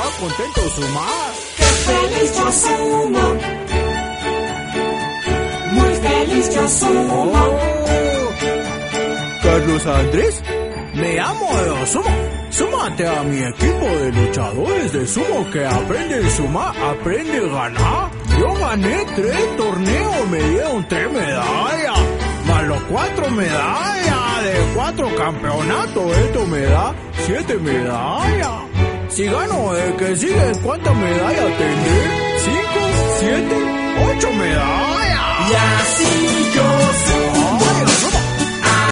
contento sumar. ¡Qué feliz yo sumo! Muy feliz yo sumo. Carlos Andrés, me amo de sumo. Súmate a mi equipo de luchadores de sumo que aprende a sumar, aprende a ganar. Yo gané 3 torneos, me dieron 3 medallas, más los 4 medallas de 4 campeonatos. Esto me da 7 medallas. Si gano el que sigue, ¿cuántas medallas tendré? 5, 7, 8 medallas. Y así yo sumo.